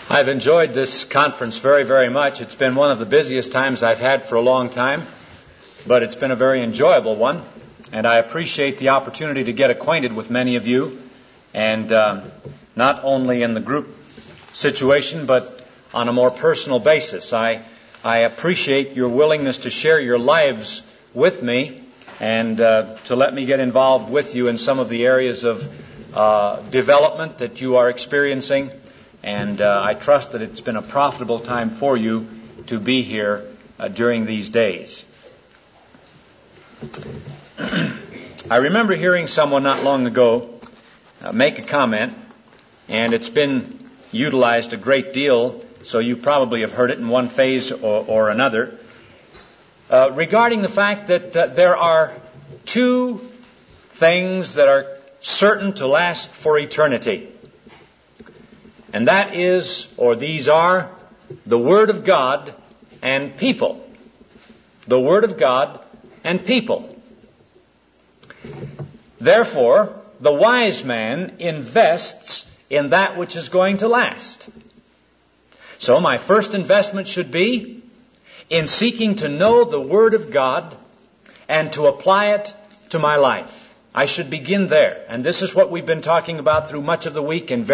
I've enjoyed this conference very, very much. It's been one of the busiest times I've had for a long time, but it's been a very enjoyable one, and I appreciate the opportunity to get acquainted with many of you, and not only in the group situation, but on a more personal basis. I appreciate your willingness to share your lives with me and to let me get involved with you in some of the areas of development that you are experiencing. And I trust that it's been a profitable time for you to be here during these days. I remember hearing someone not long ago make a comment, and it's been utilized a great deal, so you probably have heard it in one phase or another, regarding the fact that there are two things that are certain to last for eternity. And that is, or these are, the Word of God and people. The Word of God and people. Therefore, the wise man invests in that which is going to last. So my first investment should be in seeking to know the Word of God and to apply it to my life. I should begin there. And this is what we've been talking about through much of the week in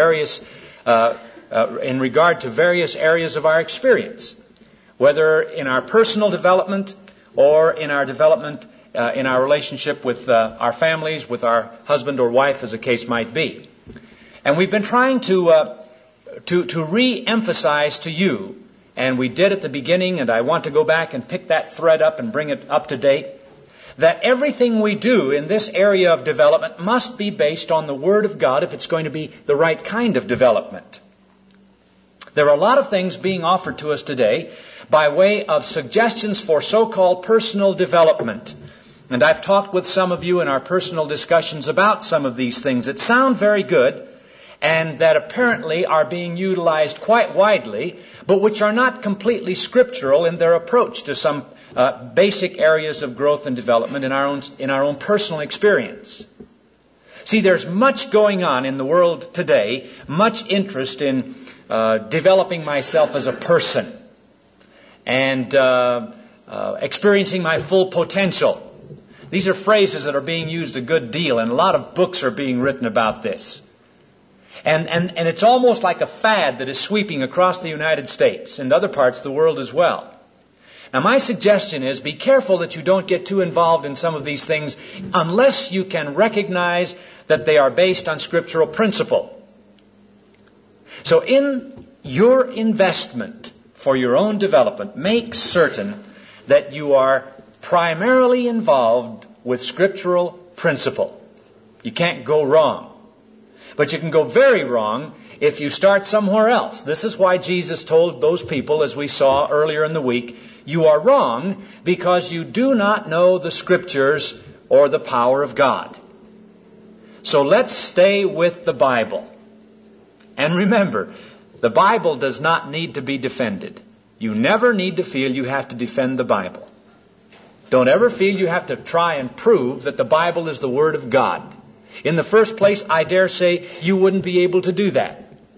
regard to various areas of our experience, whether in our personal development or in our development in our relationship with our families, with our husband or wife, as the case might be. And we've been trying to re-emphasize to you, and we did at the beginning, and I want to go back and pick that thread up and bring it up to date, that everything we do in this area of development must be based on the Word of God if it's going to be the right kind of development. There are a lot of things being offered to us today by way of suggestions for so-called personal development. And I've talked with some of you in our personal discussions about some of these things that sound very good and that apparently are being utilized quite widely, but which are not completely scriptural in their approach to some basic areas of growth and development in our own personal experience. See, there's much going on in the world today, much interest in developing myself as a person and experiencing my full potential. These are phrases that are being used a good deal, and a lot of books are being written about this. And it's almost like a fad that is sweeping across the United States and other parts of the world as well. Now, my suggestion is be careful that you don't get too involved in some of these things unless you can recognize that they are based on scriptural principle. So in your investment for your own development, make certain that you are primarily involved with scriptural principle. You can't go wrong. But you can go very wrong if you start somewhere else. This is why Jesus told those people, as we saw earlier in the week, you are wrong because you do not know the Scriptures or the power of God. So let's stay with the Bible. And remember, the Bible does not need to be defended. You never need to feel you have to defend the Bible. Don't ever feel you have to try and prove that the Bible is the Word of God. In the first place, I dare say you wouldn't be able to do that.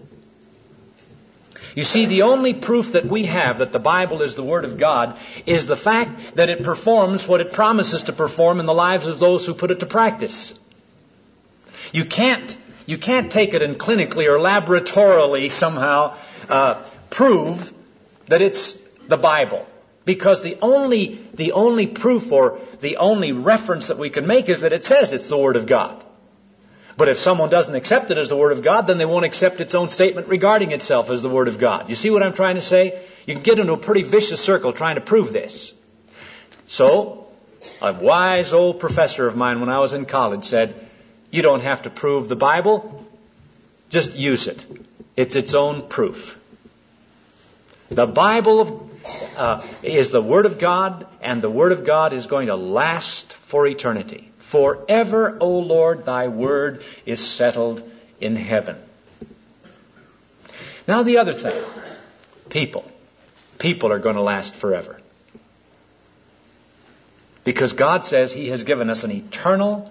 You see, the only proof that we have that the Bible is the Word of God is the fact that it performs what it promises to perform in the lives of those who put it to practice. You can't take it and clinically or laboratorily somehow prove that it's the Bible. Because the only proof or the only reference that we can make is that it says it's the Word of God. But if someone doesn't accept it as the Word of God, then they won't accept its own statement regarding itself as the Word of God. You see what I'm trying to say? You can get into a pretty vicious circle trying to prove this. So, a wise old professor of mine when I was in college said, you don't have to prove the Bible, just use it. It's its own proof. The Bible is the Word of God, and the Word of God is going to last for eternity. Forever, O Lord, thy word is settled in heaven. Now the other thing, people. People are going to last forever. Because God says He has given us an eternal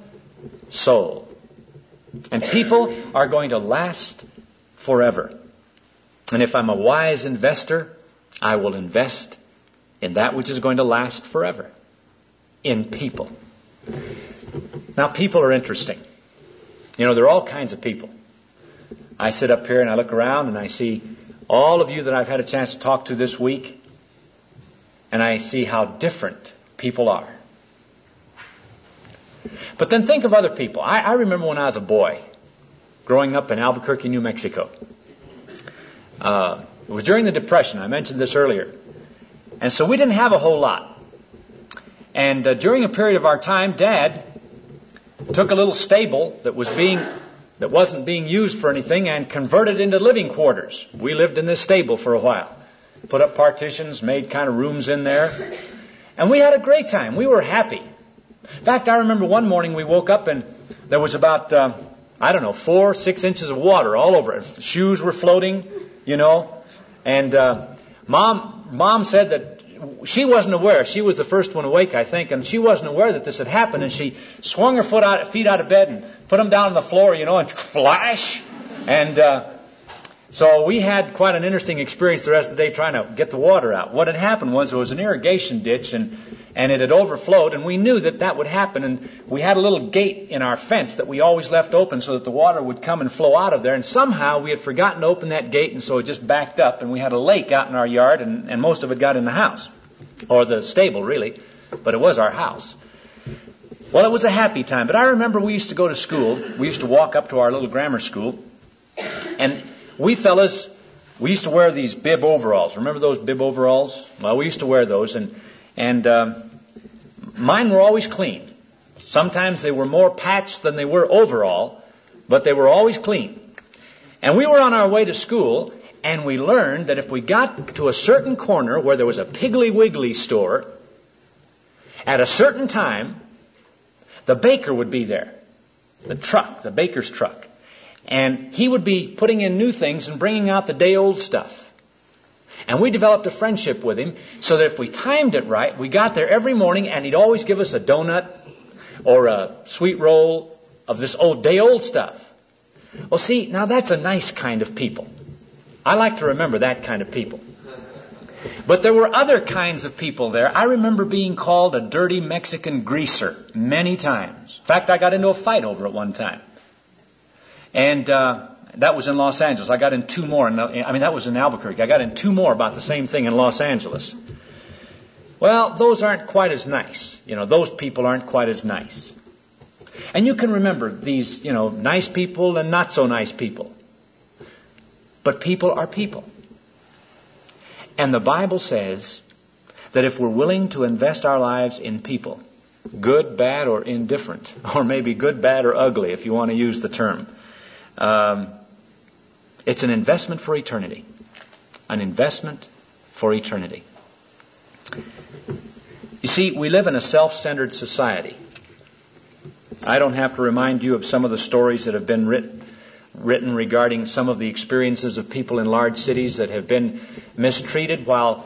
soul. And people are going to last forever. And if I'm a wise investor, I will invest in that which is going to last forever. In people. Now, people are interesting. You know, there are all kinds of people. I sit up here and I look around and I see all of you that I've had a chance to talk to this week, and I see how different people are. But then think of other people. I remember when I was a boy, growing up in Albuquerque, New Mexico. It was during the Depression. I mentioned this earlier. And so we didn't have a whole lot. And during a period of our time, Dad took a little stable that wasn't being used for anything and converted it into living quarters. We lived in this stable for a while. Put up partitions, made kind of rooms in there. And we had a great time. We were happy. In fact, I remember one morning we woke up and there was about, 4-6 inches of water all over it. Shoes were floating, you know. And Mom said that she wasn't aware. She was the first one awake, I think, and she wasn't aware that this had happened. And she swung her feet out of bed and put them down on the floor, you know, and flash. And so we had quite an interesting experience the rest of the day trying to get the water out. What had happened was there was an irrigation ditch, and it had overflowed, and we knew that would happen. And we had a little gate in our fence that we always left open so that the water would come and flow out of there. And somehow we had forgotten to open that gate, and so it just backed up, and we had a lake out in our yard, and most of it got in the house. Or the stable, really. But it was our house. Well, it was a happy time. But I remember we used to go to school. We used to walk up to our little grammar school. And we fellas, we used to wear these bib overalls. Remember those bib overalls? Well, we used to wear those. And mine were always clean. Sometimes they were more patched than they were overall. But they were always clean. And we were on our way to school. And we learned that if we got to a certain corner where there was a Piggly Wiggly store, at a certain time, the baker would be there. The baker's truck. And he would be putting in new things and bringing out the day-old stuff. And we developed a friendship with him so that if we timed it right, we got there every morning and he'd always give us a donut or a sweet roll of this old day-old stuff. Well, see, now that's a nice kind of people. I like to remember that kind of people. But there were other kinds of people there. I remember being called a dirty Mexican greaser many times. In fact, I got into a fight over it one time. And that was in Los Angeles. I got in two more. That was in Albuquerque. I got in two more about the same thing in Los Angeles. Well, those aren't quite as nice. You know, those people aren't quite as nice. And you can remember these, nice people and not so nice people. But people are people. And the Bible says that if we're willing to invest our lives in people, good, bad, or indifferent, or maybe good, bad, or ugly, if you want to use the term, it's an investment for eternity. An investment for eternity. You see, we live in a self-centered society. I don't have to remind you of some of the stories that have been written regarding some of the experiences of people in large cities that have been mistreated while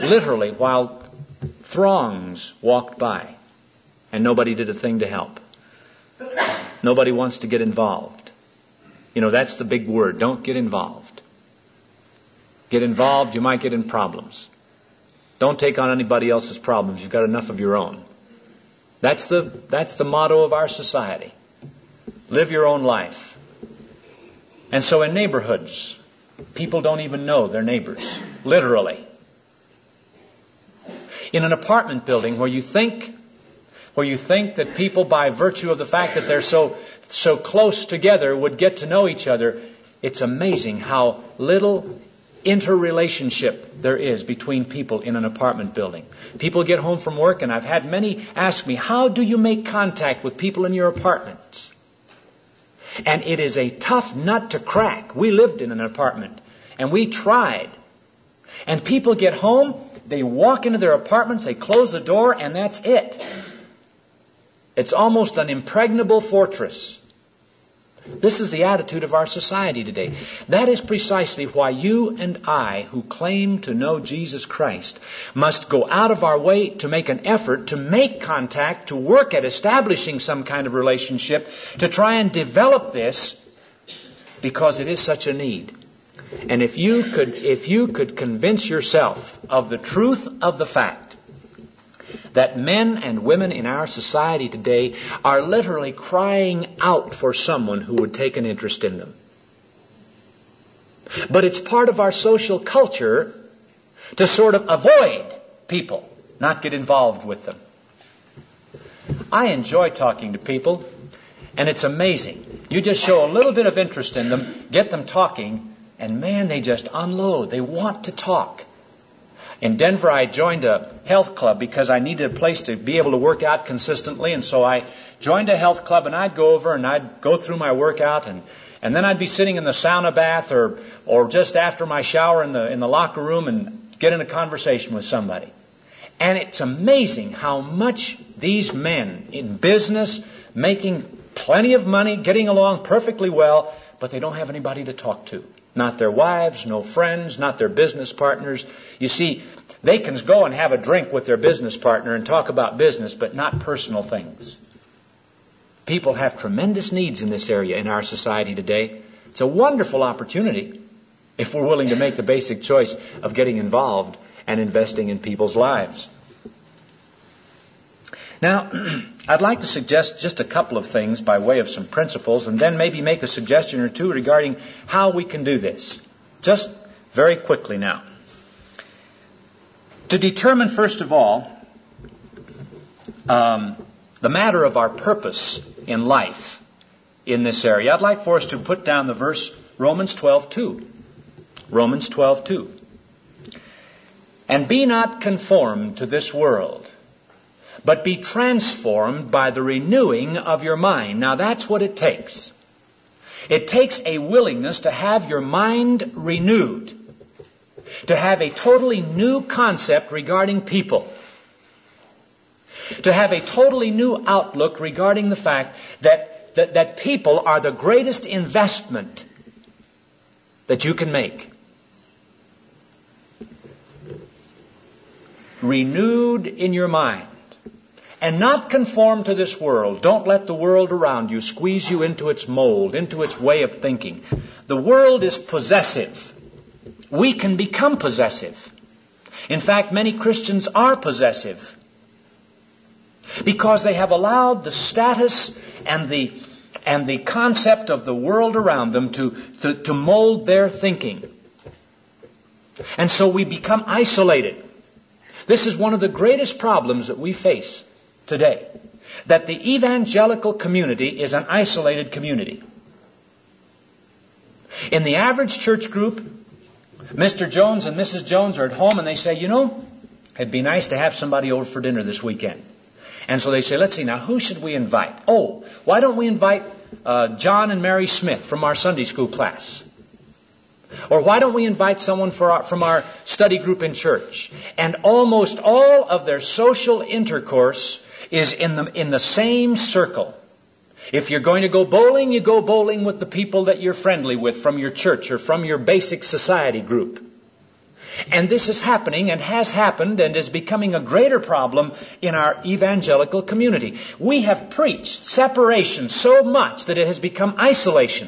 throngs walked by and nobody did a thing to help. Nobody wants to get involved. That's the big word. Don't get involved. Get involved, you might get in problems. Don't take on anybody else's problems. You've got enough of your own. That's the motto of our society. Live your own life. And so in neighborhoods, people don't even know their neighbors, literally. In an apartment building where you think that people, by virtue of the fact that they're so close together, would get to know each other, it's amazing how little interrelationship there is between people in an apartment building. People get home from work, and I've had many ask me, how do you make contact with people in your apartment? And it is a tough nut to crack. We lived in an apartment, and we tried. And people get home, they walk into their apartments, they close the door, and that's it. It's almost an impregnable fortress. This is the attitude of our society today. That is precisely why you and I, who claim to know Jesus Christ, must go out of our way to make an effort to make contact, to work at establishing some kind of relationship, to try and develop this, because it is such a need. And if you could convince yourself of the truth of the fact that men and women in our society today are literally crying out for someone who would take an interest in them. But it's part of our social culture to sort of avoid people, not get involved with them. I enjoy talking to people, and it's amazing. You just show a little bit of interest in them, get them talking, and man, they just unload. They want to talk. In Denver, I joined a health club because I needed a place to be able to work out consistently, and so I joined a health club, and I'd go over and I'd go through my workout, and then I'd be sitting in the sauna bath or just after my shower in the locker room and get in a conversation with somebody. And it's amazing how much these men in business, making plenty of money, getting along perfectly well, but they don't have anybody to talk to. Not their wives, no friends, not their business partners. You see, they can go and have a drink with their business partner and talk about business, but not personal things. People have tremendous needs in this area in our society today. It's a wonderful opportunity if we're willing to make the basic choice of getting involved and investing in people's lives. Now, I'd like to suggest just a couple of things by way of some principles, and then maybe make a suggestion or two regarding how we can do this. Just very quickly now. To determine, first of all, the matter of our purpose in life in this area, I'd like for us to put down the verse Romans 12:2. Romans 12:2. And be not conformed to this world, but be transformed by the renewing of your mind. Now that's what it takes. It takes a willingness to have your mind renewed, to have a totally new concept regarding people, to have a totally new outlook regarding the fact that people are the greatest investment that you can make. Renewed in your mind. And not conform to this world. Don't let the world around you squeeze you into its mold, into its way of thinking. The world is possessive. We can become possessive. In fact, many Christians are possessive because they have allowed the status and the concept of the world around them to mold their thinking. And so we become isolated. This is one of the greatest problems that we face today, that the evangelical community is an isolated community. In the average church group, Mr. Jones and Mrs. Jones are at home and they say, it'd be nice to have somebody over for dinner this weekend. And so they say, let's see, now who should we invite? Oh, why don't we invite John and Mary Smith from our Sunday school class? Or why don't we invite someone from our study group in church? And almost all of their social intercourse is in the same circle. If you're going to go bowling, you go bowling with the people that you're friendly with from your church or from your basic society group. And this is happening and has happened and is becoming a greater problem in our evangelical community. We have preached separation so much that it has become isolation.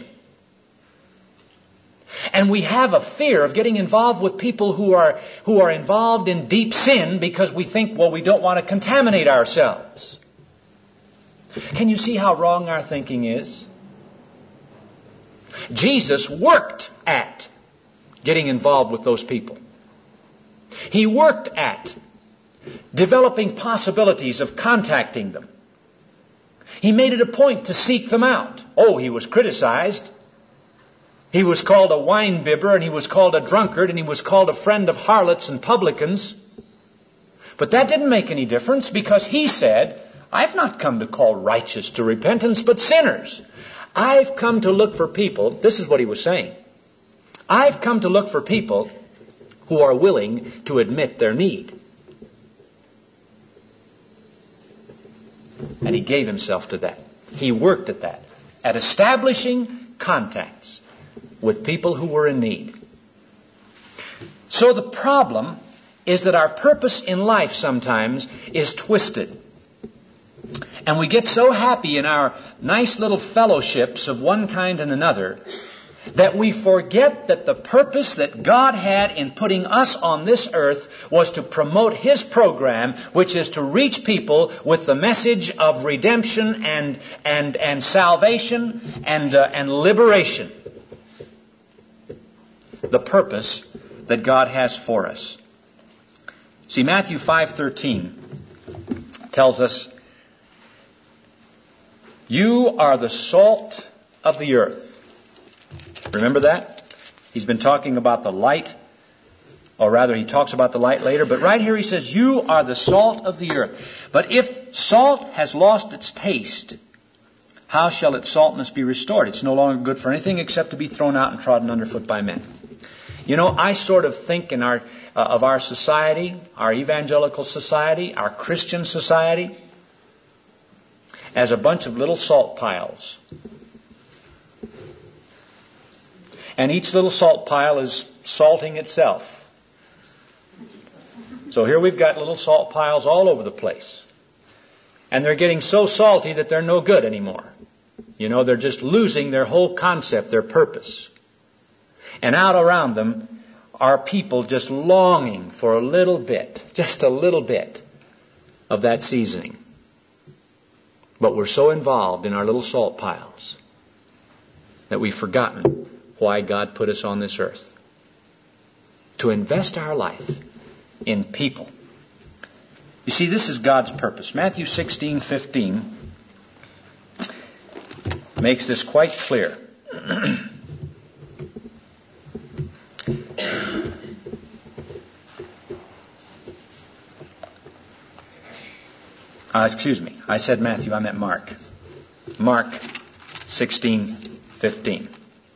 And we have a fear of getting involved with people who are involved in deep sin because we think, we don't want to contaminate ourselves. Can you see how wrong our thinking is? Jesus worked at getting involved with those people. He worked at developing possibilities of contacting them. He made it a point to seek them out. Oh, he was criticized. He was called a wine-bibber, and he was called a drunkard, and he was called a friend of harlots and publicans. But that didn't make any difference because he said, I've not come to call righteous to repentance, but sinners. I've come to look for people, this is what he was saying, I've come to look for people who are willing to admit their need. And he gave himself to that. He worked at that, at establishing contacts with people who were in need. So the problem is that our purpose in life sometimes is twisted. And we get so happy in our nice little fellowships of one kind and another that we forget that the purpose that God had in putting us on this earth was to promote His program, which is to reach people with the message of redemption and salvation and liberation. The purpose that God has for us. See, Matthew 5:13 tells us, "You are the salt of the earth." Remember that? He's been talking about the light, or rather he talks about the light later, but right here he says, "You are the salt of the earth. But if salt has lost its taste, how shall its saltness be restored? It's no longer good for anything except to be thrown out and trodden underfoot by men." You know, I sort of think of our society, our evangelical society, our Christian society, as a bunch of little salt piles. And each little salt pile is salting itself. So here we've got little salt piles all over the place. And they're getting so salty that they're no good anymore. You know, they're just losing their whole concept, their purpose. And out around them are people just longing for a little bit, just a little bit of that seasoning. But we're so involved in our little salt piles that we've forgotten why God put us on this earth. To invest our life in people. You see, this is God's purpose. Matthew 16:15 makes this quite clear. Excuse me. I said Matthew, I meant Mark. Mark 16:15.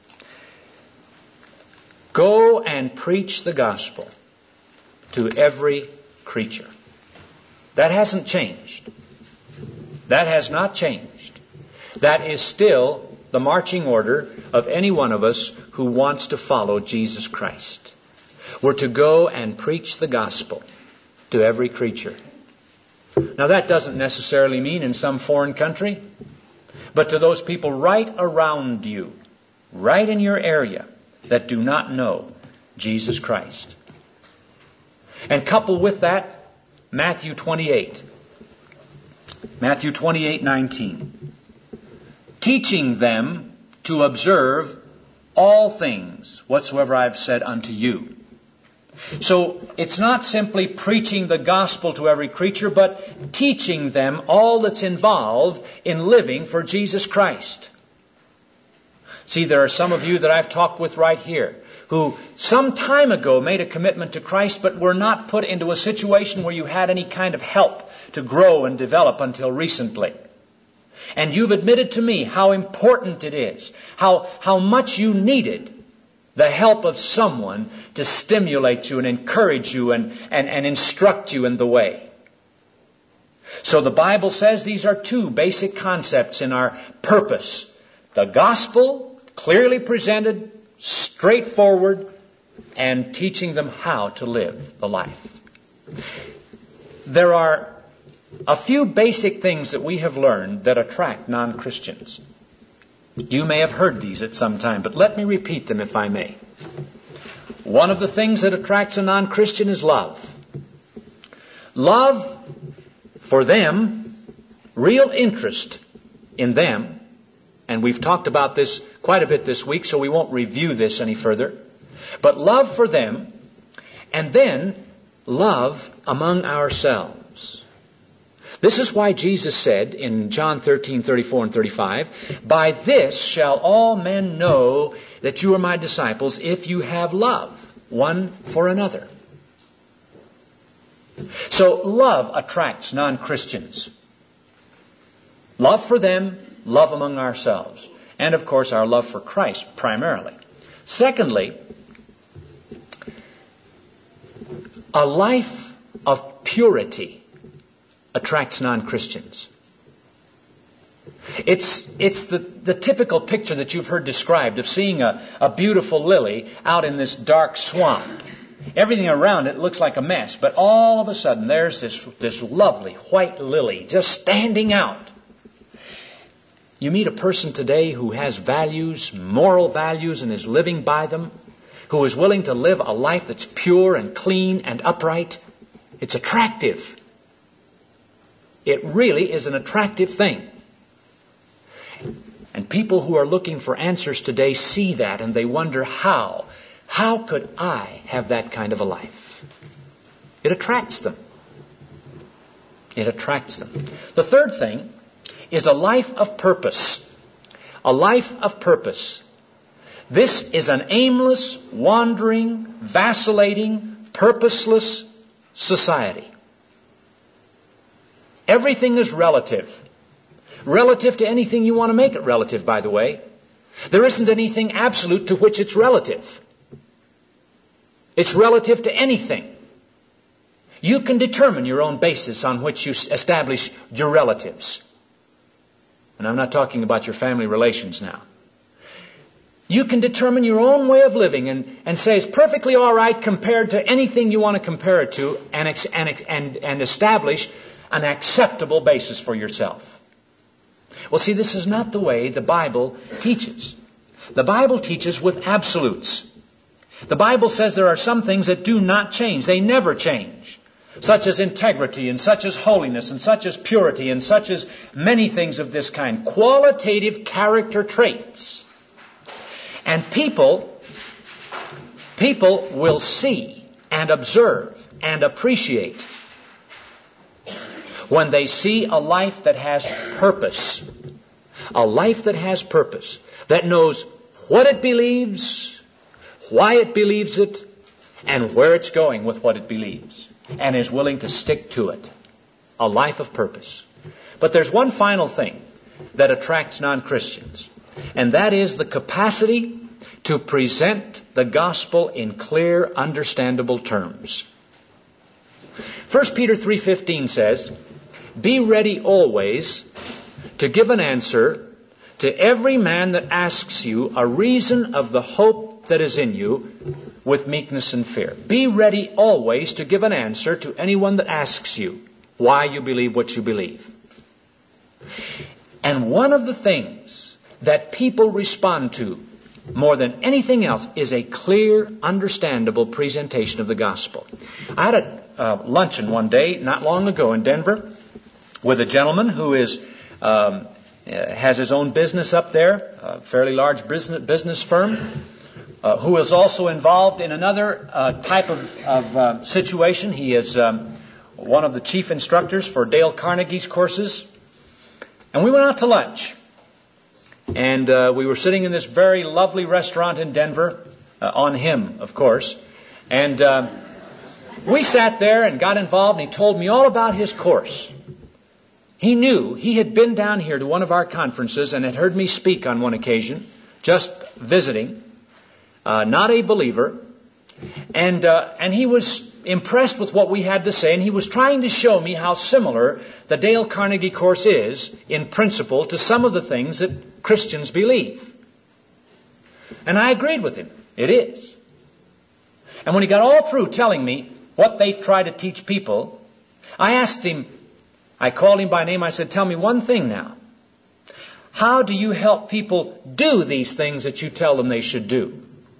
"Go and preach the gospel to every creature." That hasn't changed. That has not changed. That is still the marching order of any one of us who wants to follow Jesus Christ. We're to go and preach the gospel to every creature. Now that doesn't necessarily mean in some foreign country, but to those people right around you, right in your area, that do not know Jesus Christ. And couple with that, Matthew 28. Matthew 28:19. "Teaching them to observe all things whatsoever I have said unto you." So it's not simply preaching the gospel to every creature, but teaching them all that's involved in living for Jesus Christ. See, there are some of you that I've talked with right here who some time ago made a commitment to Christ, but were not put into a situation where you had any kind of help to grow and develop until recently. And you've admitted to me how important it is, how much you needed the help of someone to stimulate you and encourage you and instruct you in the way. So the Bible says these are two basic concepts in our purpose. The gospel, clearly presented, straightforward, and teaching them how to live the life. There are a few basic things that we have learned that attract non-Christians. You may have heard these at some time, but let me repeat them if I may. One of the things that attracts a non-Christian is love. Love for them, real interest in them, and we've talked about this quite a bit this week, so we won't review this any further. But love for them, and then love among ourselves. This is why Jesus said in John 13:34 and 35, "By this shall all men know that you are my disciples, if you have love one for another." So love attracts non-Christians. Love for them, love among ourselves. And of course our love for Christ primarily. Secondly, a life of purity attracts non-Christians. It's the typical picture that you've heard described of seeing a beautiful lily out in this dark swamp. Everything around it looks like a mess, but all of a sudden there's this lovely white lily just standing out. You meet a person today who has values, moral values, and is living by them, who is willing to live a life that's pure and clean and upright. It's attractive. It really is an attractive thing. And people who are looking for answers today see that and they wonder how. How could I have that kind of a life? It attracts them. It attracts them. The third thing is a life of purpose. A life of purpose. This is an aimless, wandering, vacillating, purposeless society. Everything is relative. Relative to anything you want to make it relative, by the way. There isn't anything absolute to which it's relative. It's relative to anything. You can determine your own basis on which you establish your relatives. And I'm not talking about your family relations now. You can determine your own way of living and say it's perfectly all right compared to anything you want to compare it to and establish an acceptable basis for yourself. Well, see, this is not the way the Bible teaches. The Bible teaches with absolutes. The Bible says there are some things that do not change. They never change. Such as integrity and such as holiness and such as purity and such as many things of this kind. Qualitative character traits. And people will see and observe and appreciate when they see a life that has purpose. A life that has purpose. That knows what it believes, why it believes it, and where it's going with what it believes. And is willing to stick to it. A life of purpose. But there's one final thing that attracts non-Christians. And that is the capacity to present the gospel in clear, understandable terms. 1 Peter 3:15 says, "Be ready always to give an answer to every man that asks you a reason of the hope that is in you with meekness and fear." Be ready always to give an answer to anyone that asks you why you believe what you believe. And one of the things that people respond to more than anything else is a clear, understandable presentation of the gospel. I had a luncheon one day, not long ago in Denver, with a gentleman who has his own business up there, a fairly large business firm, who is also involved in another type of situation. He is one of the chief instructors for Dale Carnegie's courses. And we went out to lunch. And we were sitting in this very lovely restaurant in Denver, on him, of course. And we sat there and got involved, and he told me all about his course. He knew he had been down here to one of our conferences and had heard me speak on one occasion, just visiting, not a believer. And he was impressed with what we had to say, and he was trying to show me how similar the Dale Carnegie course is in principle to some of the things that Christians believe. And I agreed with him. It is. And when he got all through telling me what they try to teach people, I asked him, I called him by name, I said, "Tell me one thing now. How do you help people do these things that you tell them they should do?"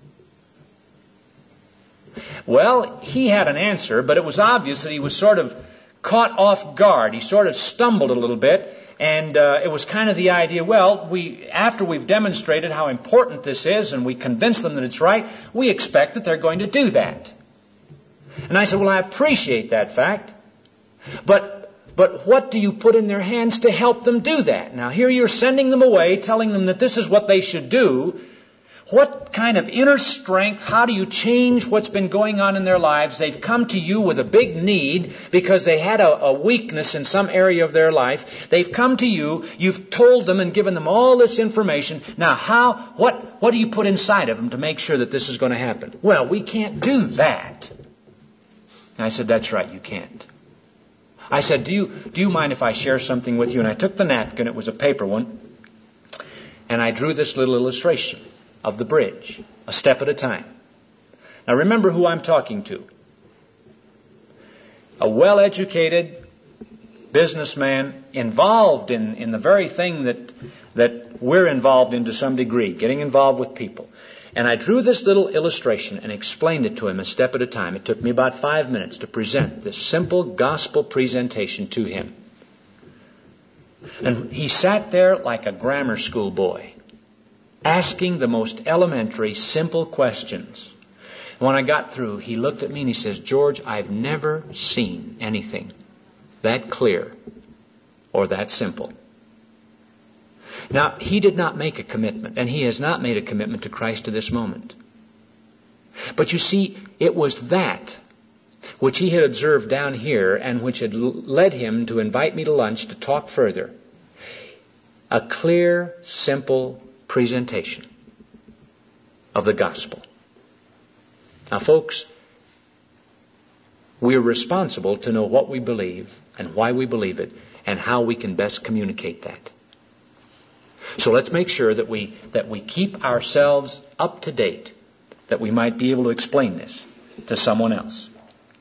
Well, he had an answer, but it was obvious that he was sort of caught off guard. He sort of stumbled a little bit, and it was kind of the idea, well, after we've demonstrated how important this is and we convince them that it's right, we expect that they're going to do that. And I said, well, I appreciate that fact, but what do you put in their hands to help them do that? Now, here you're sending them away, telling them that this is what they should do. What kind of inner strength, how do you change what's been going on in their lives? They've come to you with a big need because they had a weakness in some area of their life. They've come to you, you've told them and given them all this information. Now, what do you put inside of them to make sure that this is going to happen? Well, we can't do that. And I said, that's right, you can't. I said, do you mind if I share something with you? And I took the napkin, it was a paper one, and I drew this little illustration of the bridge, a step at a time. Now remember who I'm talking to. A well-educated, businessman involved in the very thing that we're involved in to some degree, getting involved with people. And I drew this little illustration and explained it to him a step at a time. It took me about 5 minutes to present this simple gospel presentation to him. And he sat there like a grammar school boy, asking the most elementary, simple questions. When I got through, he looked at me and he says, "George, I've never seen anything that clear or that simple." Now, he did not make a commitment, and he has not made a commitment to Christ to this moment. But you see, it was that which he had observed down here and which had led him to invite me to lunch to talk further. A clear, simple presentation of the gospel. Now, folks, we're responsible to know what we believe and why we believe it and how we can best communicate that. So let's make sure that we keep ourselves up to date, that we might be able to explain this to someone else.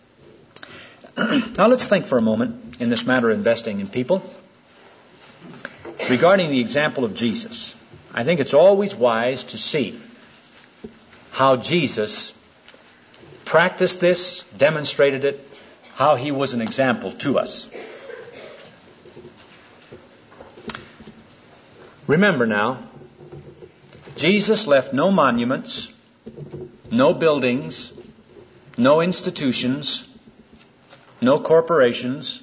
Now let's think for a moment in this matter of investing in people. Regarding the example of Jesus, I think it's always wise to see how Jesus practiced this, demonstrated it, how he was an example to us. Remember now, Jesus left no monuments, no buildings, no institutions, no corporations,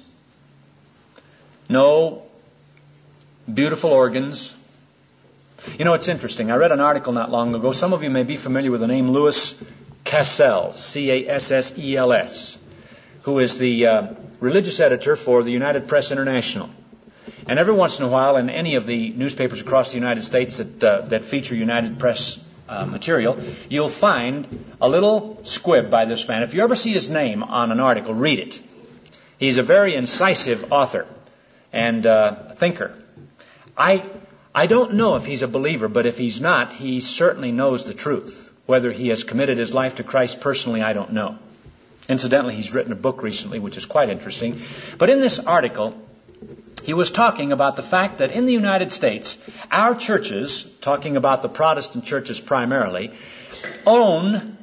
no beautiful organs. You know, it's interesting. I read an article not long ago. Some of you may be familiar with the name Louis Cassels, Cassels, who is the religious editor for the United Press International. And every once in a while, in any of the newspapers across the United States that feature United Press material, you'll find a little squib by this man. If you ever see his name on an article, read it. He's a very incisive author and thinker. I don't know if he's a believer, but if he's not, he certainly knows the truth. Whether he has committed his life to Christ personally, I don't know. Incidentally, he's written a book recently, which is quite interesting. But in this article, he was talking about the fact that in the United States, our churches, talking about the Protestant churches primarily, own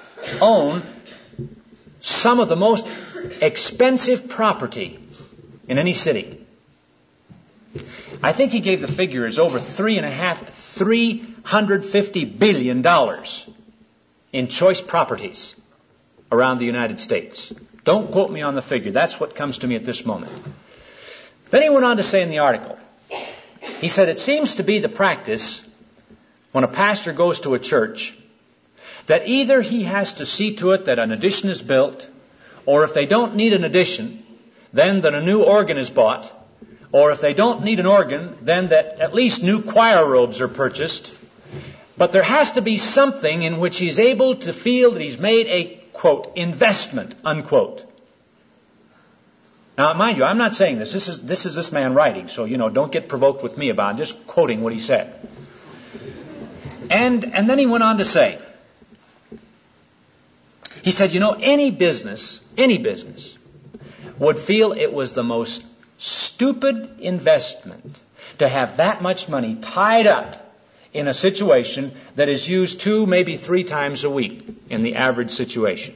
some of the most expensive property in any city. I think he gave the figure as over $350 billion in choice properties around the United States. Don't quote me on the figure. That's what comes to me at this moment. Then he went on to say in the article, he said, it seems to be the practice when a pastor goes to a church that either he has to see to it that an addition is built, or if they don't need an addition, then that a new organ is bought, or if they don't need an organ, then that at least new choir robes are purchased. But there has to be something in which he's able to feel that he's made a, quote, investment, unquote. Now, mind you, I'm not saying this. This is this man writing, so, don't get provoked with me about it. I'm just quoting what he said. And then he went on to say, he said, any business would feel it was the most stupid investment to have that much money tied up in a situation that is used 2, maybe 3 times a week in the average situation.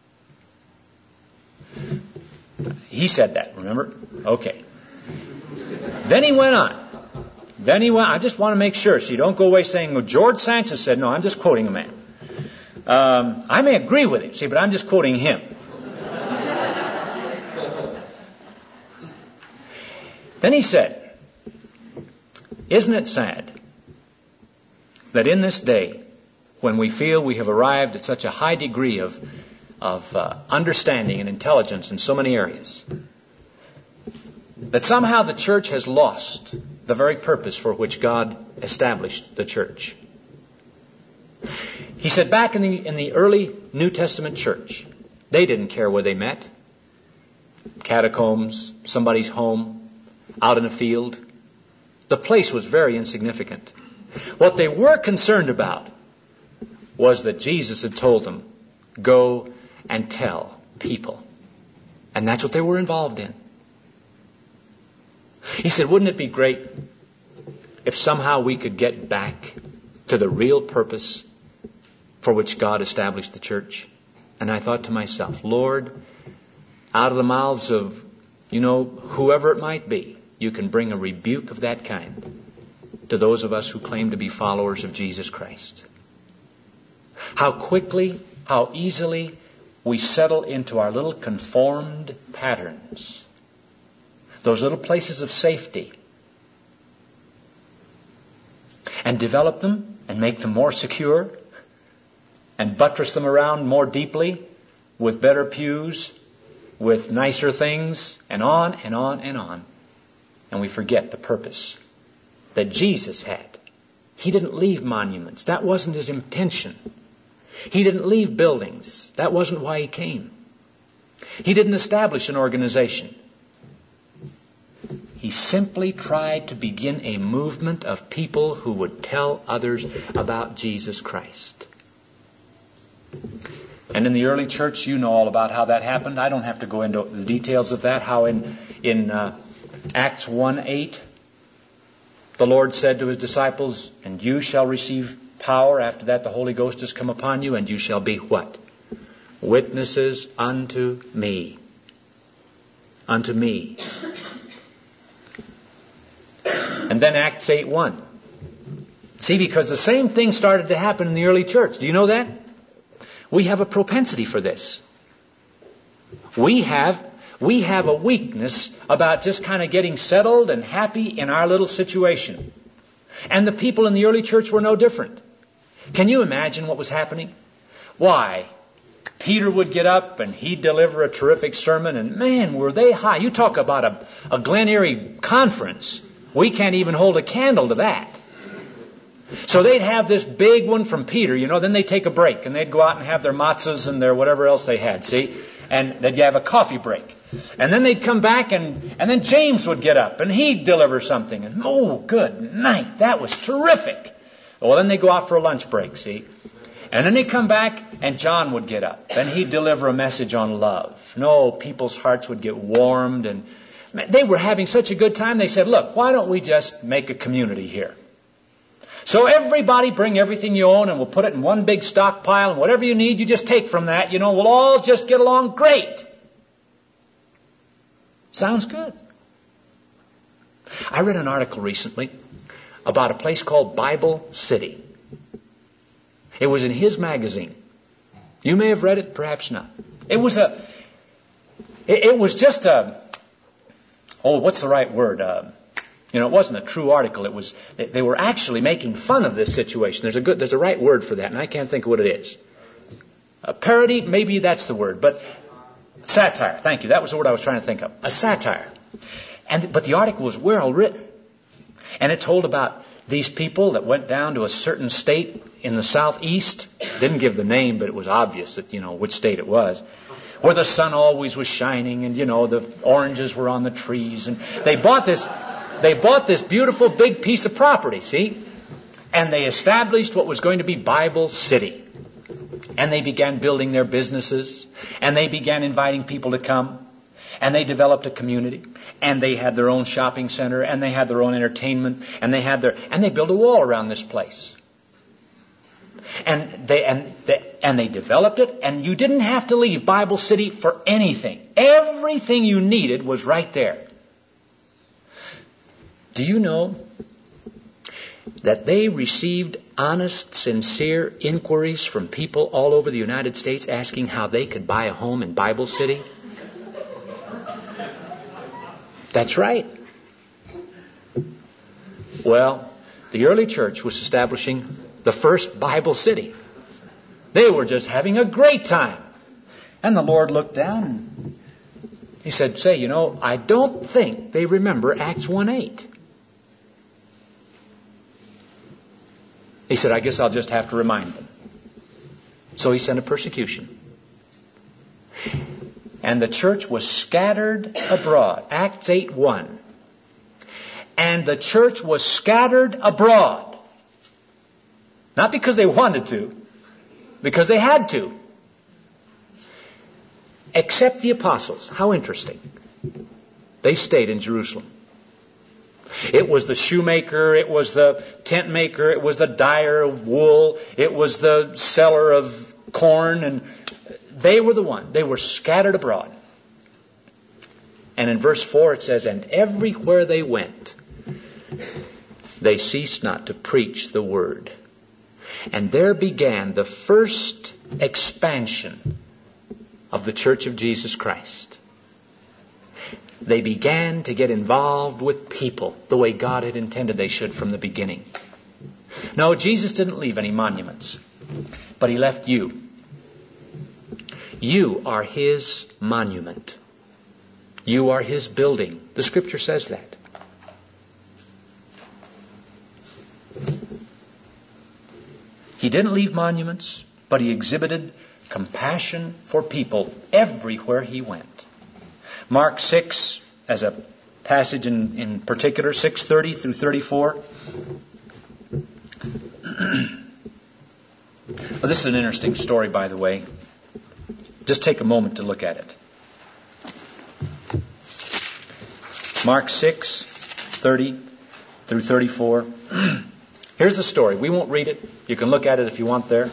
He said that, remember? Okay. Then he went on. I just want to make sure, so you don't go away saying, well, George Sanchez said, no, I'm just quoting a man. I may agree with him, see, but I'm just quoting him. Then he said, isn't it sad that in this day, when we feel we have arrived at such a high degree of understanding and intelligence in so many areas, that somehow the church has lost the very purpose for which God established the church? He said back in the early New Testament church, they didn't care where they met. Catacombs, somebody's home, out in a field. The place was very insignificant. What they were concerned about was that Jesus had told them, go and tell people. And that's what they were involved in. He said, wouldn't it be great if somehow we could get back to the real purpose for which God established the church? And I thought to myself, Lord, out of the mouths of, whoever it might be, you can bring a rebuke of that kind to those of us who claim to be followers of Jesus Christ. How quickly, how easily we settle into our little conformed patterns. Those little places of safety. And develop them and make them more secure. And buttress them around more deeply with better pews, with nicer things, and on and on and on. And we forget the purpose that Jesus had. He didn't leave monuments. That wasn't His intention. He didn't leave buildings. That wasn't why He came. He didn't establish an organization. He simply tried to begin a movement of people who would tell others about Jesus Christ. And in the early church, you know all about how that happened. I don't have to go into the details of that. How in Acts 1:8, the Lord said to His disciples, "And you shall receive power. After that, the Holy Ghost has come upon you, and you shall be" what? "Witnesses unto me." Unto me. And then Acts 8:1. See, because the same thing started to happen in the early church. Do you know that? We have a propensity for this. We have a weakness about just kind of getting settled and happy in our little situation. And the people in the early church were no different. Can you imagine what was happening? Why, Peter would get up and he'd deliver a terrific sermon, and man, were they high. You talk about a Glen Erie conference. We can't even hold a candle to that. So they'd have this big one from Peter, then they'd take a break and they'd go out and have their matzahs and their whatever else they had, see? And they'd have a coffee break. And then they'd come back and then James would get up and he'd deliver something. And oh, good night. That was terrific. Well, then they'd go out for a lunch break, see? And then they'd come back and John would get up and he'd deliver a message on love. No, people's hearts would get warmed, and they were having such a good time. They said, look, why don't we just make a community here? So everybody bring everything you own and we'll put it in one big stockpile, and whatever you need, you just take from that. We'll all just get along great. Sounds good. I read an article recently about a place called Bible City. It was in his magazine. You may have read it, perhaps not. It was just a, what's the right word? It wasn't a true article. They were actually making fun of this situation. There's a right word for that, and I can't think of what it is. A parody, maybe that's the word, but satire. Thank you. That was the word I was trying to think of. A satire. But the article was well written. And it told about these people that went down to a certain state in the southeast. Didn't give the name, but it was obvious that, which state it was. Where the sun always was shining, and, the oranges were on the trees. And they bought this beautiful big piece of property, see? And they established what was going to be Bible City. And they began building their businesses. And they began inviting people to come. And they developed a community. And they had their own shopping center. And they had their own entertainment. And they built a wall around this place. And they developed it. And you didn't have to leave Bible City for anything. Everything you needed was right there. Do you know that they received honest, sincere inquiries from people all over the United States asking how they could buy a home in Bible City? That's right. Well, the early church was establishing the first Bible City. They were just having a great time. And the Lord looked down and He said, I don't think they remember Acts 1:8. He said, I guess I'll just have to remind them. So He sent a persecution. And the church was scattered abroad. Acts 8:1. And the church was scattered abroad. Not because they wanted to, because they had to. Except the apostles. How interesting. They stayed in Jerusalem. It was the shoemaker, it was the tent maker, it was the dyer of wool, it was the seller of corn, and they were the one. They were scattered abroad. And in verse 4 it says, and everywhere they went, they ceased not to preach the word. And there began the first expansion of the Church of Jesus Christ. They began to get involved with people the way God had intended they should from the beginning. No, Jesus didn't leave any monuments, but He left you. You are His monument. You are His building. The Scripture says that. He didn't leave monuments, but He exhibited compassion for people everywhere He went. Mark 6, as a passage in particular, 6:30 through 34. Well, this is an interesting story, by the way. Just take a moment to look at it. Mark 6:30 through 34. Here's the story. We won't read it. You can look at it if you want there.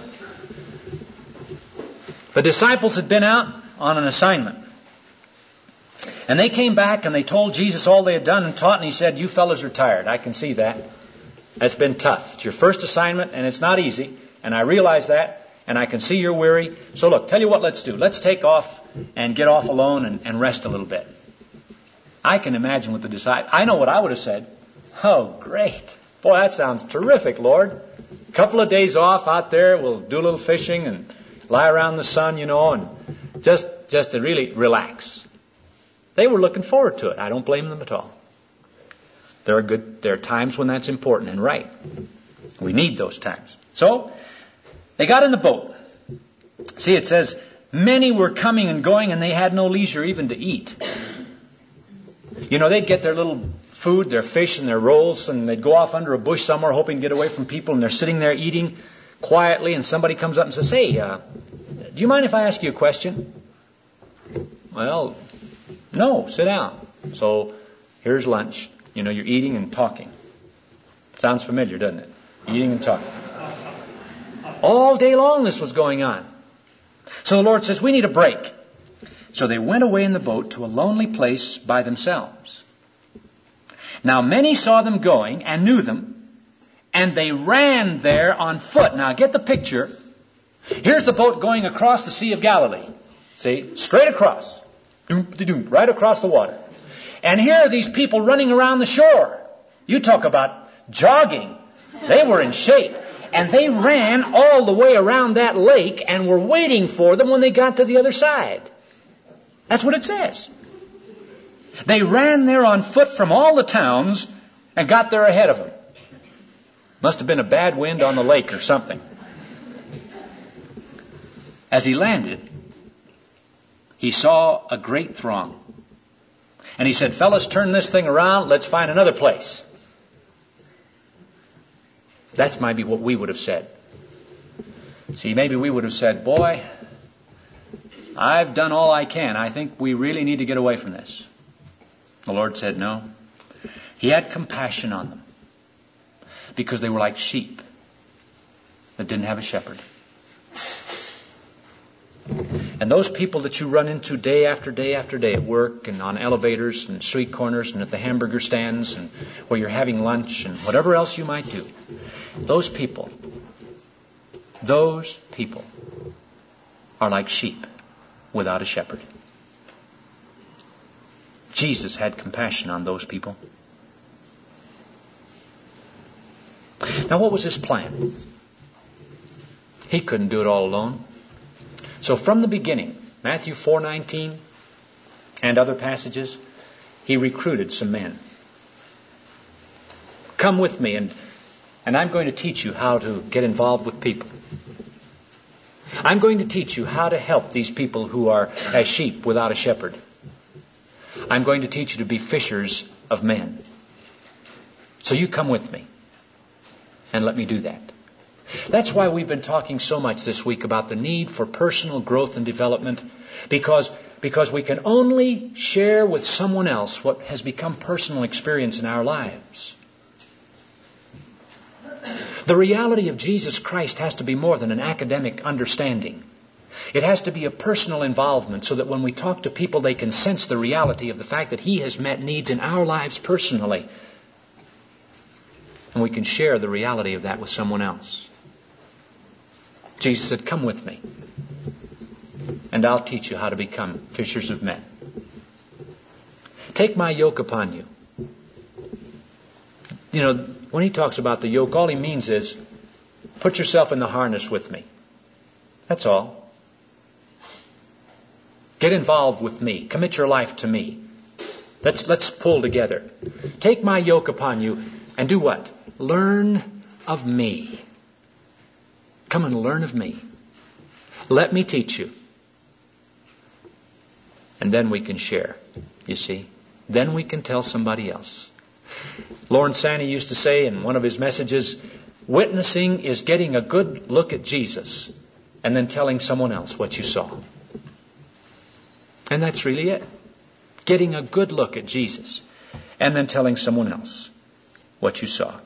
The disciples had been out on an assignment. And they came back and they told Jesus all they had done and taught, and He said, you fellas are tired. I can see that. That's been tough. It's your first assignment and it's not easy. And I realize that. And I can see you're weary. So look, tell you what let's do. Let's take off and get off alone and rest a little bit. I can imagine what the disciples... I know what I would have said. Oh, great. Boy, that sounds terrific, Lord. A couple of days off out there. We'll do a little fishing and lie around the sun, and just to really relax. They were looking forward to it. I don't blame them at all. There are times when that's important and right. We need those times. So, they got in the boat. See, it says, many were coming and going, and they had no leisure even to eat. They'd get their little food, their fish and their rolls, and they'd go off under a bush somewhere hoping to get away from people, and they're sitting there eating quietly, and somebody comes up and says, hey, do you mind if I ask you a question? Well, no, sit down. So, here's lunch. You're eating and talking. Sounds familiar, doesn't it? Eating and talking. All day long this was going on. So the Lord says, we need a break. So they went away in the boat to a lonely place by themselves. Now many saw them going and knew them, and they ran there on foot. Now get the picture. Here's the boat going across the Sea of Galilee. See? Straight across. Right across the water. And here are these people running around the shore. You talk about jogging. They were in shape. And they ran all the way around that lake and were waiting for them when they got to the other side. That's what it says. They ran there on foot from all the towns and got there ahead of them. Must have been a bad wind on the lake or something. As he landed, he saw a great throng. And he said, fellas, turn this thing around. Let's find another place. That's maybe what we would have said. See, maybe we would have said, boy, I've done all I can. I think we really need to get away from this. The Lord said no. He had compassion on them because they were like sheep that didn't have a shepherd. And those people that you run into day after day after day at work and on elevators and street corners and at the hamburger stands and where you're having lunch and whatever else you might do, those people are like sheep without a shepherd. Jesus had compassion on those people. Now, what was His plan? He couldn't do it all alone. So from the beginning, Matthew 4:19 and other passages, He recruited some men. Come with me and I'm going to teach you how to get involved with people. I'm going to teach you how to help these people who are as sheep without a shepherd. I'm going to teach you to be fishers of men. So you come with me and let me do that. That's why we've been talking so much this week about the need for personal growth and development Because we can only share with someone else what has become personal experience in our lives. The reality of Jesus Christ has to be more than an academic understanding. It has to be a personal involvement so that when we talk to people, they can sense the reality of the fact that He has met needs in our lives personally. And we can share the reality of that with someone else. Jesus said, "Come with me, and I'll teach you how to become fishers of men. Take my yoke upon you." You know, when He talks about the yoke, all He means is, put yourself in the harness with me. That's all. Get involved with me. Commit your life to me. Let's pull together. Take my yoke upon you and do what? Learn of me. Come and learn of me. Let me teach you. And then we can share, you see. Then we can tell somebody else. Lawrence Sanney used to say in one of his messages, witnessing is getting a good look at Jesus and then telling someone else what you saw. And that's really it. Getting a good look at Jesus and then telling someone else what you saw.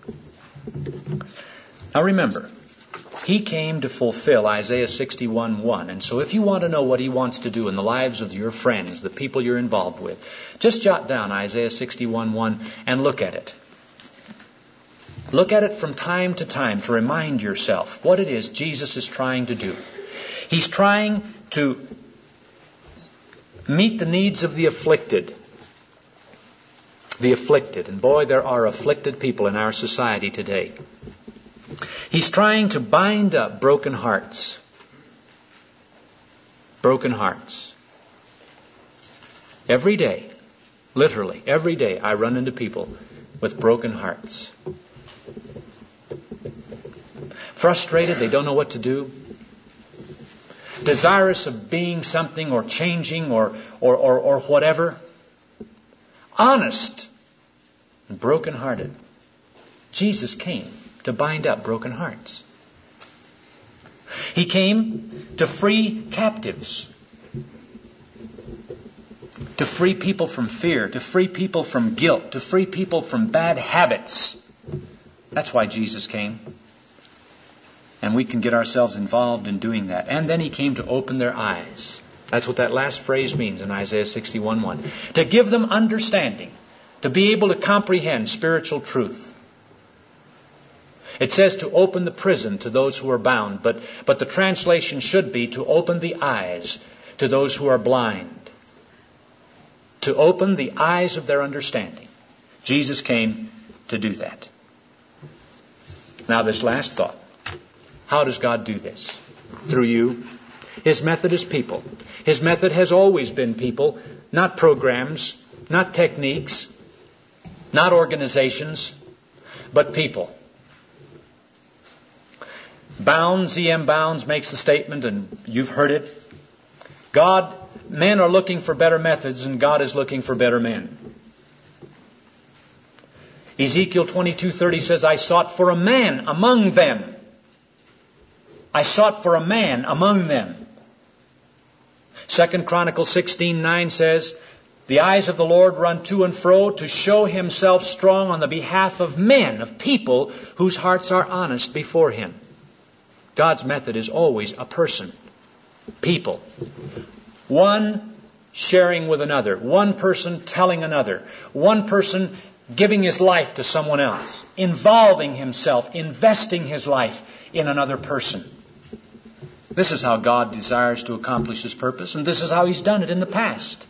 Now remember, He came to fulfill Isaiah 61:1. And so if you want to know what He wants to do in the lives of your friends, the people you're involved with, just jot down Isaiah 61:1 and look at it. Look at it from time to time to remind yourself what it is Jesus is trying to do. He's trying to meet the needs of the afflicted. The afflicted. And boy, there are afflicted people in our society today. He's trying to bind up broken hearts. Broken hearts. Every day, literally, every day I run into people with broken hearts. Frustrated, they don't know what to do. Desirous of being something or changing or whatever. Honest and broken-hearted. Jesus came to bind up broken hearts. He came to free captives. To free people from fear. To free people from guilt. To free people from bad habits. That's why Jesus came. And we can get ourselves involved in doing that. And then He came to open their eyes. That's what that last phrase means in Isaiah 61:1. To give them understanding. To be able to comprehend spiritual truth. It says to open the prison to those who are bound. But the translation should be to open the eyes to those who are blind. To open the eyes of their understanding. Jesus came to do that. Now this last thought. How does God do this? Through you. His method is people. His method has always been people, not programs, not techniques, not organizations, but people. Bounds, E.M. Bounds makes the statement, and you've heard it. Men are looking for better methods, and God is looking for better men. Ezekiel 22:30 says, I sought for a man among them. I sought for a man among them. 2 Chronicles 16:9 says, the eyes of the Lord run to and fro to show Himself strong on the behalf of men, of people whose hearts are honest before Him. God's method is always a person, people. One sharing with another, one person telling another, one person giving his life to someone else, involving himself, investing his life in another person. This is how God desires to accomplish His purpose, and this is how He's done it in the past.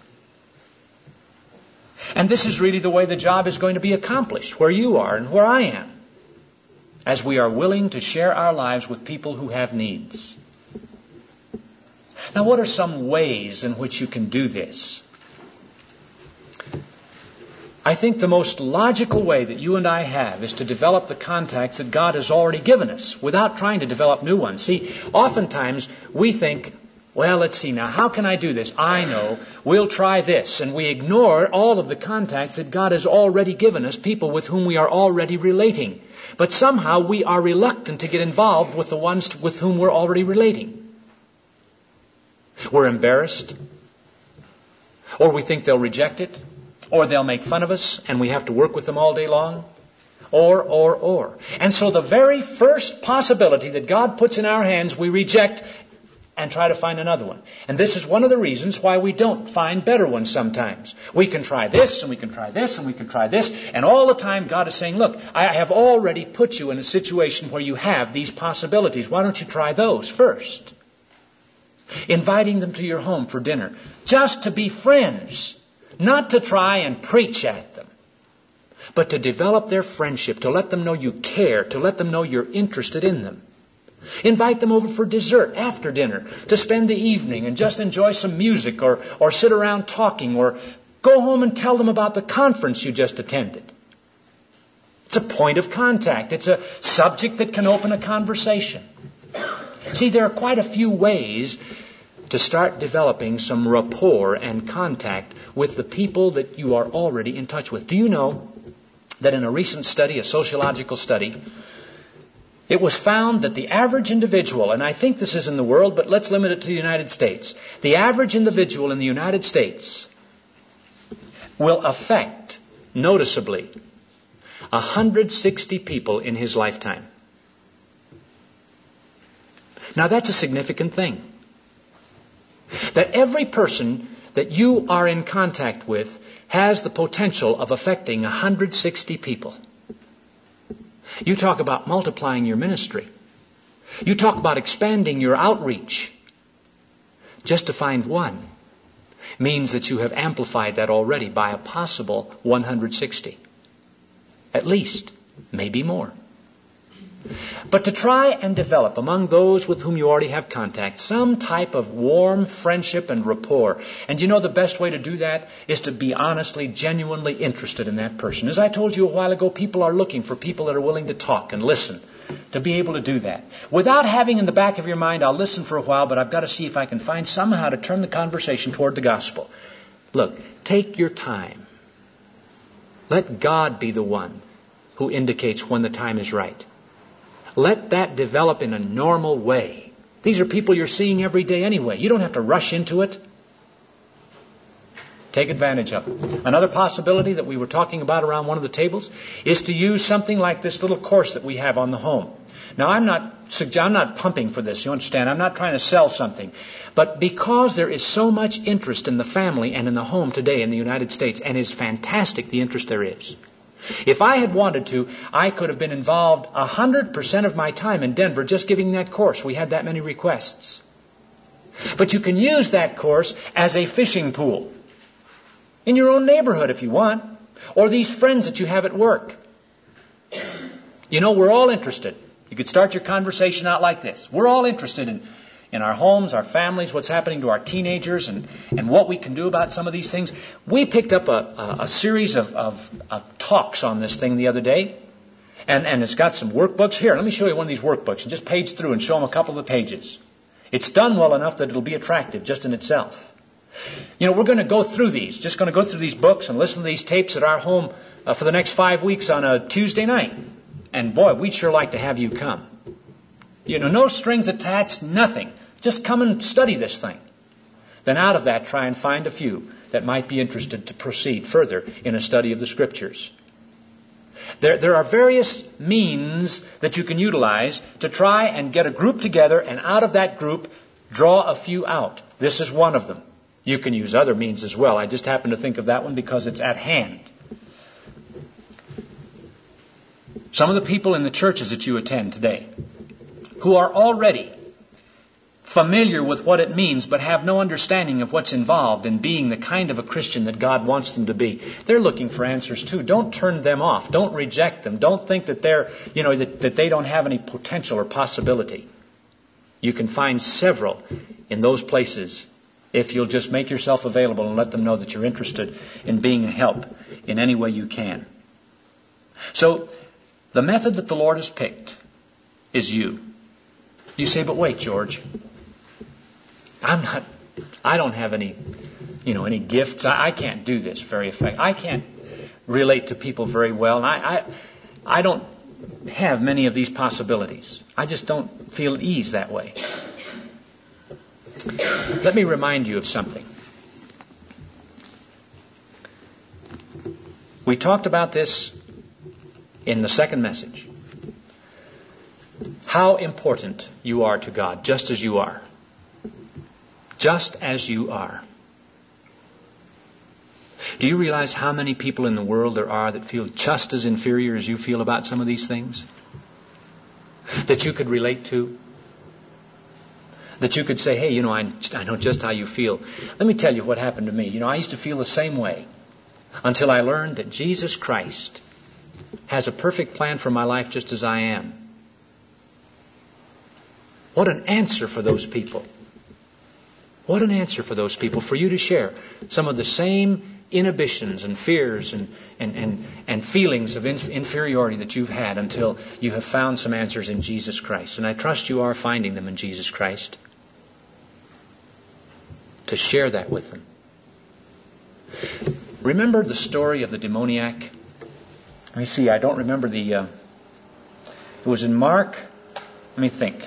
And this is really the way the job is going to be accomplished, where you are and where I am, as we are willing to share our lives with people who have needs. Now, what are some ways in which you can do this? I think the most logical way that you and I have is to develop the contacts that God has already given us without trying to develop new ones. See, oftentimes we think, well, let's see now, how can I do this? I know, we'll try this. And we ignore all of the contacts that God has already given us, people with whom we are already relating. But somehow we are reluctant to get involved with the ones with whom we're already relating. We're embarrassed, or we think they'll reject it, or they'll make fun of us and we have to work with them all day long, or. And so the very first possibility that God puts in our hands, we reject and try to find another one. And this is one of the reasons why we don't find better ones sometimes. We can try this, and we can try this, and we can try this, and all the time God is saying, look, I have already put you in a situation where you have these possibilities. Why don't you try those first? Inviting them to your home for dinner, just to be friends, not to try and preach at them, but to develop their friendship, to let them know you care, to let them know you're interested in them. Invite them over for dessert after dinner, to spend the evening and just enjoy some music or sit around talking, or go home and tell them about the conference you just attended. It's a point of contact. It's a subject that can open a conversation. See, there are quite a few ways to start developing some rapport and contact with the people that you are already in touch with. Do you know that in a recent study, a sociological study, it was found that the average individual, and I think this is in the world, but let's limit it to the United States. The average individual in the United States will affect, noticeably, 160 people in his lifetime. Now that's a significant thing. That every person that you are in contact with has the potential of affecting 160 people. You talk about multiplying your ministry. You talk about expanding your outreach. Just to find one means that you have amplified that already by a possible 160. At least, maybe more. But to try and develop among those with whom you already have contact some type of warm friendship and rapport. And you know the best way to do that is to be honestly, genuinely interested in that person. As I told you a while ago, people are looking for people that are willing to talk and listen, to be able to do that. Without having in the back of your mind, I'll listen for a while, but I've got to see if I can find somehow to turn the conversation toward the gospel. Look, take your time. Let God be the one who indicates when the time is right. Let that develop in a normal way. These are people you're seeing every day anyway. You don't have to rush into it. Take advantage of it. Another possibility that we were talking about around one of the tables is to use something like this little course that we have on the home. Now, I'm not pumping for this, you understand? I'm not trying to sell something. But because there is so much interest in the family and in the home today in the United States, and it's fantastic the interest there is. If I had wanted to, I could have been involved 100% of my time in Denver just giving that course. We had that many requests. But you can use that course as a fishing pool in your own neighborhood if you want, or these friends that you have at work. You know, we're all interested. You could start your conversation out like this. We're all interested in our homes, our families, what's happening to our teenagers, and what we can do about some of these things. We picked up a series of talks on this thing the other day, and it's got some workbooks. Here, let me show you one of these workbooks, and just page through and show them a couple of the pages. It's done well enough that it'll be attractive just in itself. You know, we're going to go through these, just going to go through these books and listen to these tapes at our home for the next 5 weeks on a Tuesday night. And boy, we'd sure like to have you come. You know, no strings attached, nothing. Just come and study this thing. Then out of that, try and find a few that might be interested to proceed further in a study of the Scriptures. There are various means that you can utilize to try and get a group together, and out of that group, draw a few out. This is one of them. You can use other means as well. I just happen to think of that one because it's at hand. Some of the people in the churches that you attend today who are already familiar with what it means but have no understanding of what's involved in being the kind of a Christian that God wants them to be, they're looking for answers too. Don't turn them off. Don't reject them. Don't think that they're, that they don't have any potential or possibility. You can find several in those places if you'll just make yourself available and let them know that you're interested in being a help in any way you can. So, the method that the Lord has picked is you. You say, but wait, George, I don't have any gifts. I can't do this very effectively. I can't relate to people very well. And I don't have many of these possibilities. I just don't feel at ease that way. Let me remind you of something. We talked about this in the second message. How important you are to God, just as you are. Just as you are. Do you realize how many people in the world there are that feel just as inferior as you feel about some of these things? That you could relate to? That you could say, hey, I know just how you feel. Let me tell you what happened to me. I used to feel the same way until I learned that Jesus Christ has a perfect plan for my life just as I am. What an answer for those people. What an answer for those people, for you to share some of the same inhibitions and fears and feelings of inferiority that you've had until you have found some answers in Jesus Christ. And I trust you are finding them in Jesus Christ. To share that with them. Remember the story of the demoniac? Let me see, I don't remember it was in Mark. Let me think.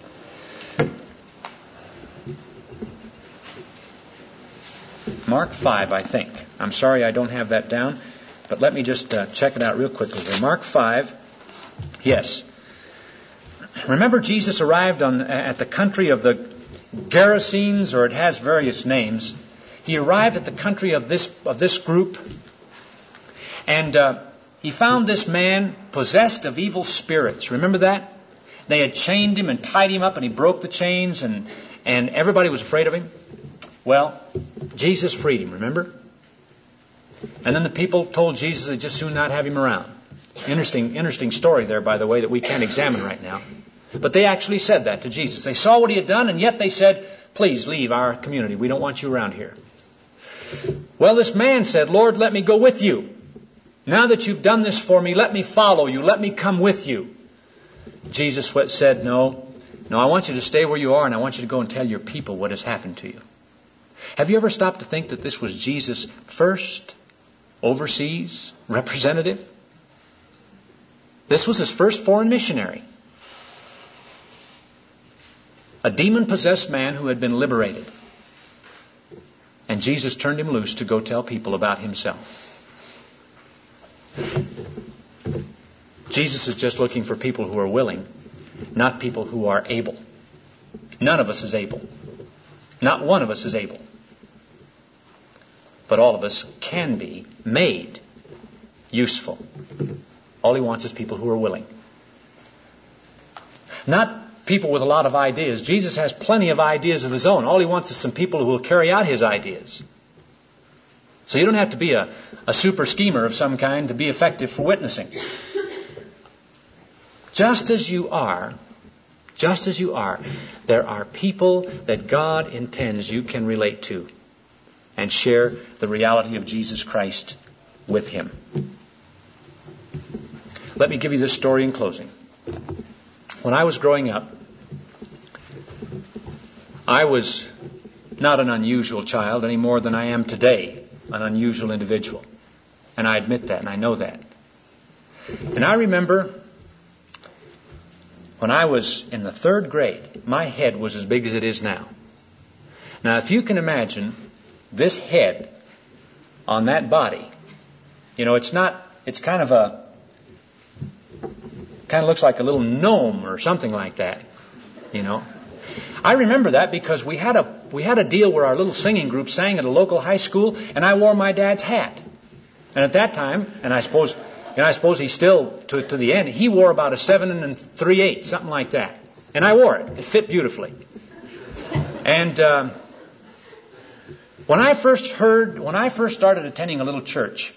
Mark 5, I think. I'm sorry I don't have that down, but let me just check it out real quickly here. Mark 5, yes. Remember Jesus arrived at the country of the Gerasenes, or it has various names. He arrived at the country of this group, and he found this man possessed of evil spirits. Remember that? They had chained him and tied him up, and he broke the chains, and everybody was afraid of him. Well, Jesus freed him, remember? And then the people told Jesus they'd just soon not have him around. Interesting story there, by the way, that we can't examine right now. But they actually said that to Jesus. They saw what he had done, and yet they said, please leave our community. We don't want you around here. Well, this man said, Lord, let me go with you. Now that you've done this for me, let me follow you. Let me come with you. Jesus said, no, I want you to stay where you are, and I want you to go and tell your people what has happened to you. Have you ever stopped to think that this was Jesus' first overseas representative? This was his first foreign missionary. A demon-possessed man who had been liberated. And Jesus turned him loose to go tell people about himself. Jesus is just looking for people who are willing, not people who are able. None of us is able. Not one of us is able. But all of us can be made useful. All he wants is people who are willing. Not people with a lot of ideas. Jesus has plenty of ideas of his own. All he wants is some people who will carry out his ideas. So you don't have to be a super schemer of some kind to be effective for witnessing. Just as you are, there are people that God intends you can relate to and share the reality of Jesus Christ with him. Let me give you this story in closing. When I was growing up, I was not an unusual child any more than I am today, an unusual individual. And I admit that, and I know that. And I remember when I was in the 3rd grade, my head was as big as it is now. Now, if you can imagine this head on that body, it's kind of looks like a little gnome or something like that, I remember that because we had a deal where our little singing group sang at a local high school, and I wore my dad's hat. And at that time, and I suppose he still, to the end, he wore about a 7 3/8, something like that. And I wore it. It fit beautifully. And when I first started attending a little church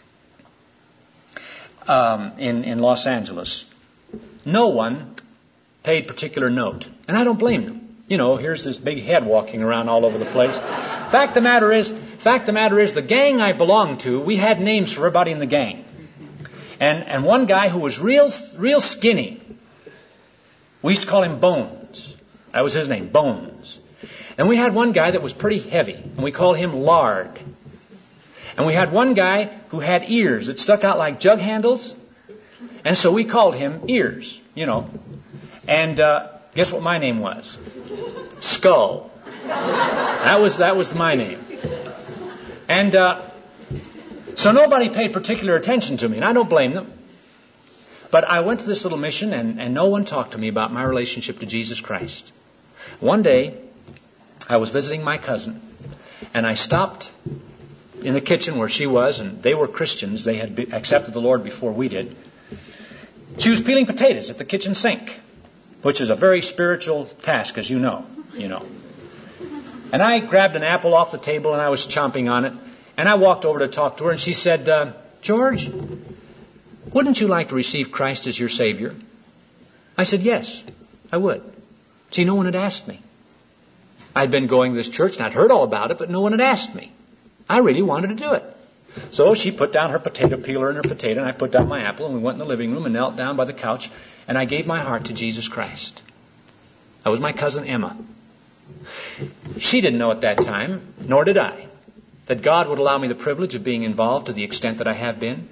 in Los Angeles, no one paid particular note. And I don't blame them. Here's this big head walking around all over the place. Fact of the matter is, the gang I belonged to, we had names for everybody in the gang. And one guy who was real skinny, we used to call him Bones. That was his name, Bones. And we had one guy that was pretty heavy, and we called him Lard. And we had one guy who had ears that stuck out like jug handles, and so we called him Ears, And guess what my name was? Skull. That was my name. And so nobody paid particular attention to me, and I don't blame them. But I went to this little mission, and no one talked to me about my relationship to Jesus Christ. One day, I was visiting my cousin, and I stopped in the kitchen where she was, and they were Christians. They had accepted the Lord before we did. She was peeling potatoes at the kitchen sink, which is a very spiritual task, as you know. And I grabbed an apple off the table, and I was chomping on it, and I walked over to talk to her, and she said, George, wouldn't you like to receive Christ as your Savior? I said, yes, I would. See, no one had asked me. I'd been going to this church, and I'd heard all about it, but no one had asked me. I really wanted to do it. So she put down her potato peeler and her potato, and I put down my apple, and we went in the living room and knelt down by the couch, and I gave my heart to Jesus Christ. That was my cousin Emma. She didn't know at that time, nor did I, that God would allow me the privilege of being involved to the extent that I have been.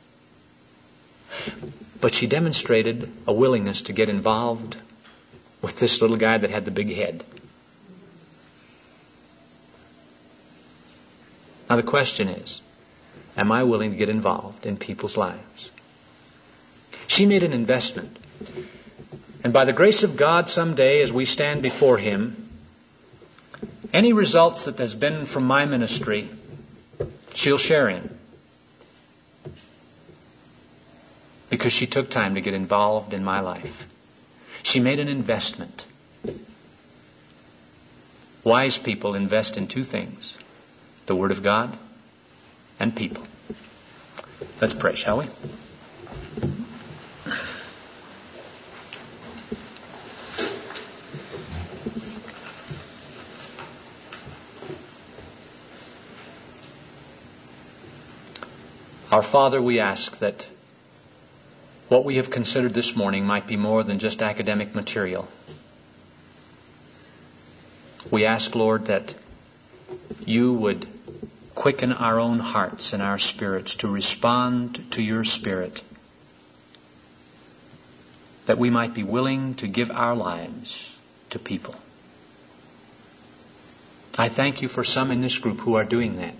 But she demonstrated a willingness to get involved with this little guy that had the big head. Now the question is, am I willing to get involved in people's lives? She made an investment. And by the grace of God, someday as we stand before Him, any results that has been from my ministry, she'll share in. Because she took time to get involved in my life. She made an investment. Wise people invest in two things: the Word of God and people. Let's pray, shall we? Our Father, we ask that what we have considered this morning might be more than just academic material. We ask, Lord, that You would quicken our own hearts and our spirits to respond to Your Spirit, that we might be willing to give our lives to people. I thank You for some in this group who are doing that.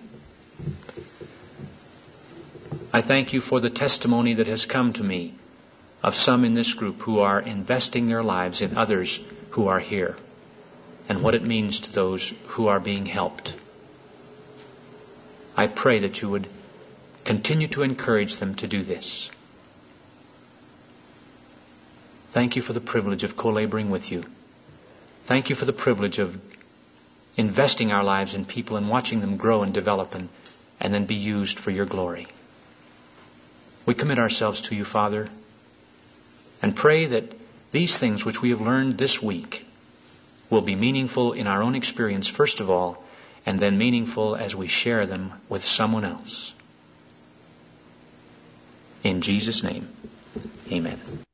I thank You for the testimony that has come to me of some in this group who are investing their lives in others who are here, and what it means to those who are being helped. I pray that You would continue to encourage them to do this. Thank You for the privilege of co-laboring with You. Thank You for the privilege of investing our lives in people and watching them grow and develop and then be used for Your glory. We commit ourselves to You, Father, and pray that these things which we have learned this week will be meaningful in our own experience first of all, and then meaningful as we share them with someone else. In Jesus' name, amen.